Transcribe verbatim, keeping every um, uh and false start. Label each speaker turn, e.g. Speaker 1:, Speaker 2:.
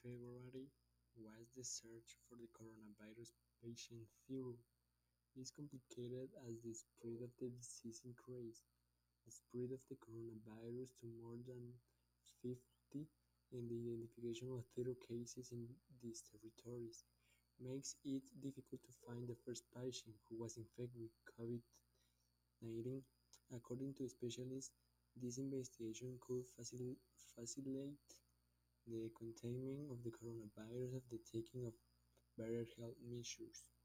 Speaker 1: February was the search for the coronavirus patient zero. It is complicated as the spread of the disease increased. The spread of the coronavirus to more than fifty and the identification of zero cases in these territories makes it difficult to find the first patient who was infected with COVID nineteen. According to specialists, this investigation could facil- facilitate the containment of the coronavirus of the taking of better health measures.